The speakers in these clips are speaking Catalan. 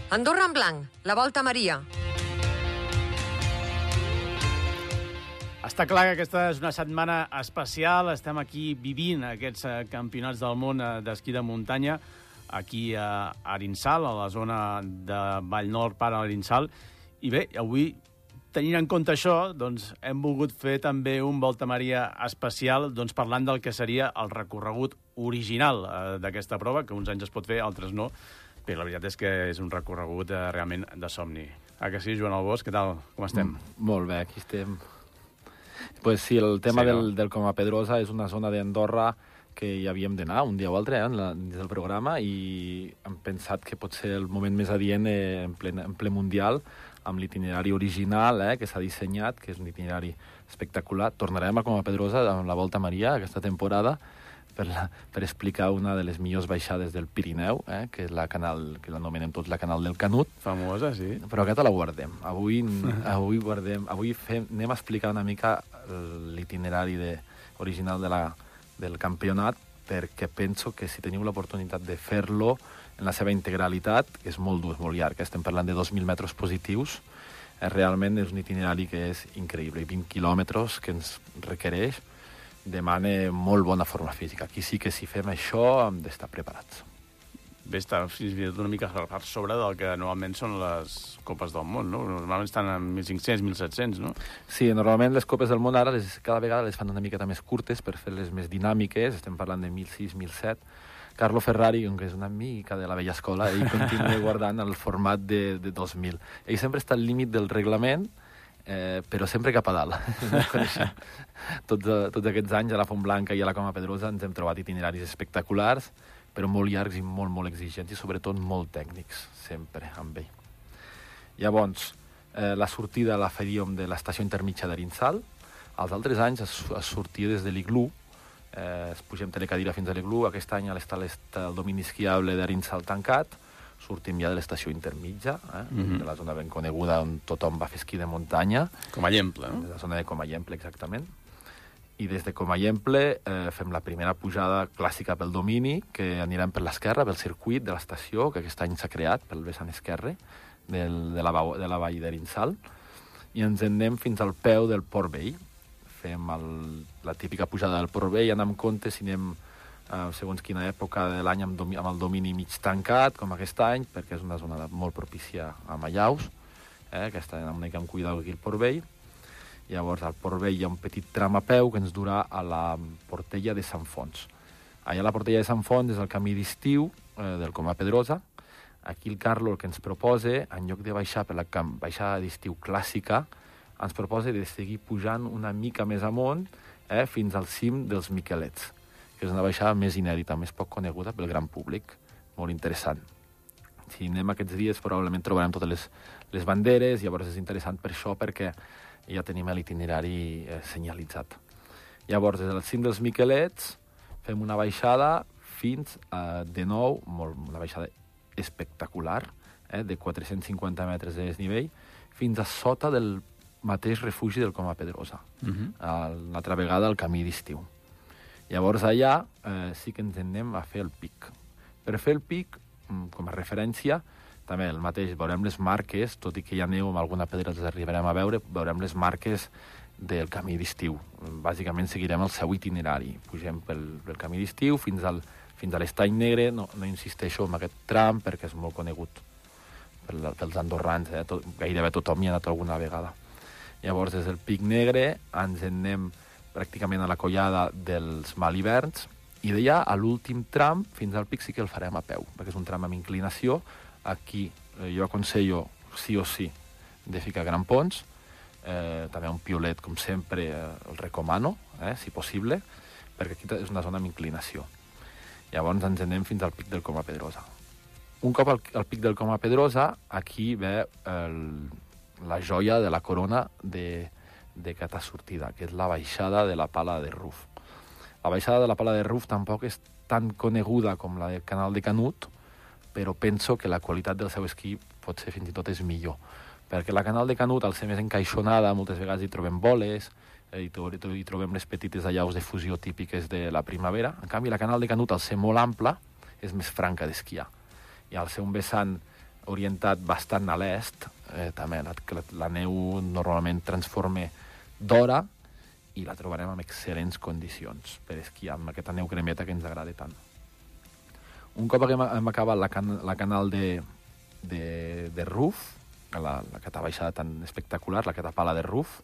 Andorra en blanc, la Volta a Maria. Està clar que aquesta és una setmana especial. Estem aquí vivint aquests campionats del món d'esquí de muntanya, aquí a Arinsal, a la zona de Vallnord, per a Arinsal. I bé, avui, tenint en compte això, doncs, hem volgut fer també un Volta a Maria especial, doncs, parlant del que seria el recorregut original d'aquesta prova, que uns anys es pot fer, altres no. Bé, la veritat és que és un recorregut realment de somni. Que sí, Joan Albós, què tal? Com estem? Molt bé, aquí estem. Pues sí, el tema del Coma Pedrosa és una zona d'Andorra que hi havíem d'anar un dia o altre dins del programa i hem pensat que pot ser el moment més adient en ple mundial amb l'itinerari original que s'ha dissenyat, que és un itinerari espectacular. Tornarem a Coma Pedrosa amb la Volta a Maria aquesta temporada per explicar una de les millors baixades del Pirineu, que és la canal, que l'anomenem tots la Canal del Canut. Famosa, sí. Però aquesta la guardem. Avui anem a explicar una mica l'itinerari original del campionat, perquè penso que si teniu l'oportunitat de fer-lo en la seva integralitat, que és molt dur, és molt llarg, estem parlant de 2.000 metres positius, realment és un itinerari que és increïble, i 20 quilòmetres que ens requereix, demana molt bona forma física. Aquí sí que si fem això hem d'estar preparats. Bé, està fins i tot una mica per sobre del que normalment són les Copes del Món, no? Normalment estan en 1.500, 1.700, no? Sí, normalment les Copes del Món ara cada vegada les fan una miqueta més curtes per fer-les més dinàmiques, estem parlant de 1.600, 1.700. Carlo Ferrari, que és una mica de la vella escola, ell continua guardant el format de 2.000. Ell sempre està al límit del reglament, però sempre cap a dalt. Tots aquests anys a la Font Blanca i a la Coma Pedrosa ens hem trobat itineraris espectaculars, però molt llargs i molt, molt exigents i sobretot molt tècnics, sempre amb ell. Llavors, la sortida la faríem de l'estació intermitja d'Arinsal. Els altres anys es sortia des de l'Iglú, es pugem telecadira fins a l'Iglú. Aquest any està el domini esquiable d'Arinsal tancat, sortim ja de l'estació intermitja, de la zona ben coneguda on tothom va fer esquí de muntanya. Comallemple, no? De la zona de Comallemple, exactament. I des de Comallemple fem la primera pujada clàssica pel domini, que anirem per l'esquerra, pel circuit de l'estació, que aquest any s'ha creat pel vessant esquerre de la vall d'Arinsal, i ens en anem fins al peu del Port Vell. Fem la típica pujada del Port Vell, anem amb compte si anem segons quina època de l'any amb el domini mig tancat, com aquest any, perquè és una zona molt propícia a Mallaus, que està una mica amb cuidado aquí al Port Vell. Llavors, al Port Vell hi ha un petit tram a peu que ens durà a la Portella de Sant Fons. Allà a la Portella de Sant Fons és el camí d'estiu del Coma Pedrosa. Aquí el Carlo el que ens proposa, en lloc de baixar per la baixada d'estiu clàssica, ens proposa de seguir pujant una mica més amunt fins al cim dels Miquelets, que és una baixada més inèdita, més poc coneguda pel gran públic, molt interessant. Si anem aquests dies probablement trobarem totes les banderes, llavors és interessant per això, perquè ja tenim l'itinerari senyalitzat. Llavors, des del cim dels Miquelets fem una baixada fins de nou, una baixada espectacular, de 450 metres de desnivell, fins a sota del mateix refugi del Coma Pedrosa, l'altra vegada al camí d'estiu. Llavors allà sí que ens anem a fer el pic. Per fer el pic, com a referència, també el mateix, veurem les marques, tot i que hi ha neu amb alguna pedra les arribarem a veure, veurem les marques del camí d'estiu. Bàsicament seguirem el seu itinerari. Pugem pel camí d'estiu fins a l'Estany Negre, no insisteixo en aquest tram perquè és molt conegut pels andorrans, gairebé tothom hi ha anat alguna vegada. Llavors, des del Pic Negre ens en anem pràcticament a la collada dels Maliverns, i d'allà, a l'últim tram, fins al pic sí que el farem a peu, perquè és un tram amb inclinació. Aquí jo aconsello, sí o sí, de ficar grampons, també un piolet, com sempre, el recomano, si possible, perquè aquí és una zona amb inclinació. Llavors ens anem fins al pic del Coma Pedrosa. Un cop al pic del Coma Pedrosa, aquí ve la joia de la corona d'aquesta sortida, que és la baixada de la Pala de Ruf. La baixada de la Pala de Ruf tampoc és tan coneguda com la del Canal de Canut, però penso que la qualitat del seu esquí potser fins i tot és millor. Perquè la Canal de Canut, al ser més encaixonada, moltes vegades hi trobem boles, hi trobem les petites allaus de fusió típiques de la primavera. En canvi, la Canal de Canut, al ser molt ampla, és més franca d'esquiar. I al ser un vessant orientat bastant a l'est, també la neu normalment transforma d'hora i la trobarem en excel·lents condicions per esquiar amb aquesta neu cremeta que ens agrada tant. Un cop hem acabat la canal de Ruf, aquesta baixada tan espectacular, aquesta pala de Ruf,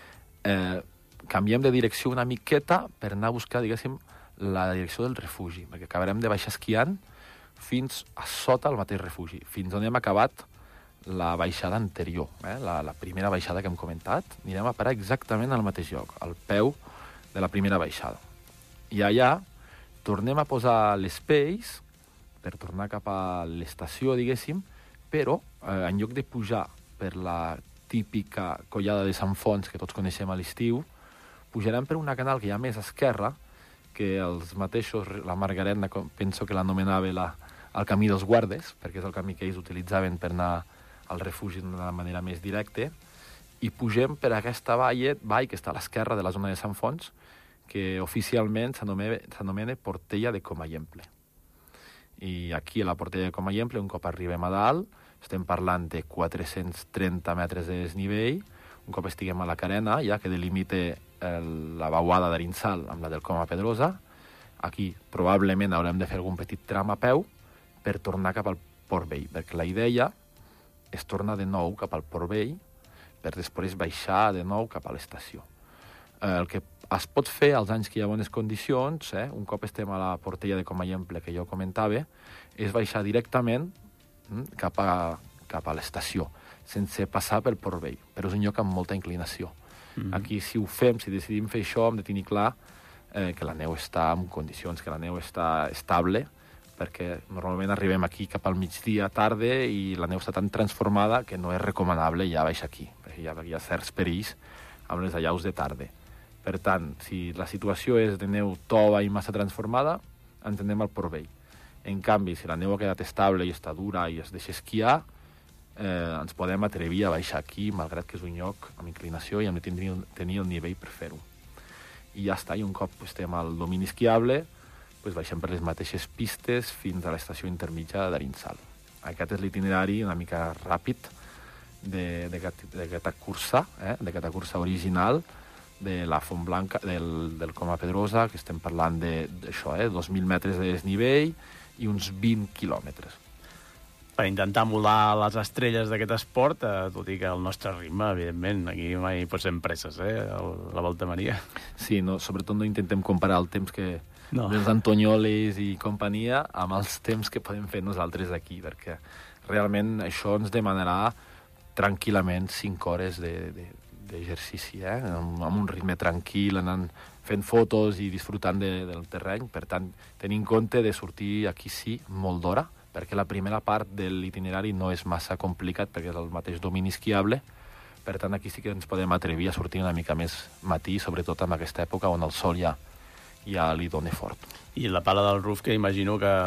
canviem de direcció una miqueta per anar a buscar, diguéssim, la direcció del refugi, perquè acabarem de baixar esquiant fins a sota el mateix refugi, fins on hem acabat la baixada anterior, la primera baixada que hem comentat, anirem a parar exactament al mateix lloc, al peu de la primera baixada. I allà tornem a posar l'Space per tornar cap a l'estació, diguéssim, però en lloc de pujar per la típica collada de Sant Fons que tots coneixem a l'estiu, pujarem per una canal que hi ha més a esquerra, que els mateixos, la Margaret, penso que l'anomenava el camí dels guardes, perquè és el camí que ells utilitzaven per anar al refugi d'una manera més directa, i pugem per aquesta vall que està a l'esquerra de la zona de Sant Fons, que oficialment s'anomena Portella de Comayemple. I aquí a la Portella de Comayemple, un cop arribem a dalt, estem parlant de 430 metres de desnivell, un cop estiguem a la carena, ja que delimita la vauada d'Arinsal amb la del Coma Pedrosa, aquí probablement haurem de fer algun petit tram a peu per tornar cap al Port Vell, perquè la idea és tornar de nou cap al Port Vell per després baixar de nou cap a l'estació. El que es pot fer als anys que hi ha bones condicions, un cop estem a la Portella de Comayemple, que jo comentava, és baixar directament cap a l'estació, sense passar pel Port Vell, però és un lloc amb molta inclinació. Aquí, si ho fem, si decidim fer això, hem de tenir clar que la neu està en condicions, que la neu està estable, perquè normalment arribem aquí cap al migdia tarda i la neu està tan transformada que no és recomanable ja baixar aquí, perquè hi ha certs perills amb les allaus de tarda. Per tant, si la situació és de neu tova i massa transformada, ens anem al Port Vell. En canvi, si la neu ha quedat estable i està dura i es deixa esquiar, ens podem atrevir a baixar aquí, malgrat que és un lloc amb inclinació i hem de tenir el nivell per fer-ho. I ja està, i un cop estem al domini esquiable, baixem per les mateixes pistes fins a l'estació intermitja d'Arinsal. Aquest és l'itinerari una mica ràpid d'aquesta cursa original de la Font Blanca, del Coma Pedrosa, que estem parlant d'això, 2.000 metres de desnivell i uns 20 quilòmetres. Per intentar emular les estrelles d'aquest esport, tot i que el nostre ritme, evidentment, aquí mai pot ser en presses, la Volta Maria. Sí, sobretot no intentem comparar el temps dels Antonioles i companyia amb els temps que podem fer nosaltres aquí, perquè realment això ens demanarà tranquil·lament 5 hores d'exercici, amb un ritme tranquil, anant fent fotos i disfrutant del terreny. Per tant, tenir en compte de sortir aquí sí molt d'hora, perquè la primera part de l'itinerari no és massa complicat, perquè és el mateix domini esquiable. Per tant, aquí sí que ens podem atrevir a sortir una mica més matí, sobretot en aquesta època on el sol ja li dona fort. I la pala del Ruf, que imagino que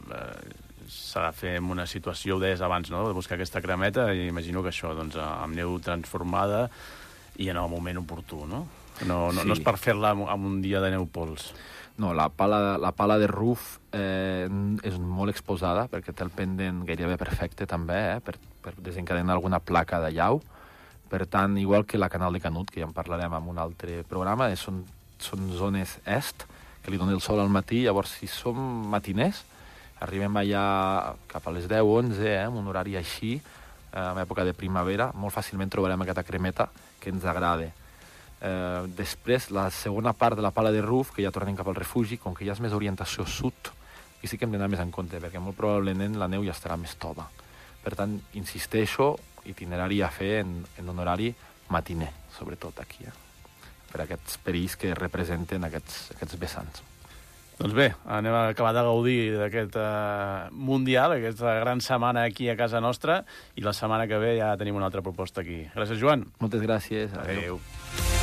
s'ha de fer en una situació, ho deies abans, no?, de buscar aquesta cremeta, i imagino que això, doncs, amb neu transformada i en el moment oportú, no? No és per fer-la en un dia de neu pols. No, la pala de Ruf és molt exposada, perquè té el pendent gairebé perfecte també, per desencadenar alguna placa de llau. Per tant, igual que la Canal de Canut, que ja en parlarem en un altre programa, són zones est, que li dona el sol al matí. Llavors, si som matiners, arribem allà cap a les 10 o 11, en un horari així, en època de primavera, molt fàcilment trobarem aquesta cremeta que ens agrada. Després, la segona part de la pala de Ruf, que ja tornem cap al refugi, com que ja és més orientació sud, aquí sí que hem d'anar més en compte, perquè molt probablement la neu ja estarà més tova. Per tant, insisteixo, itinerari a fer en un horari matiner, sobretot aquí, per aquests perills que representen aquests vessants. Doncs bé, anem a acabar de gaudir d'aquest Mundial, aquesta gran setmana aquí a casa nostra, i la setmana que ve ja tenim una altra proposta aquí. Gràcies, Joan. Moltes gràcies. Adéu.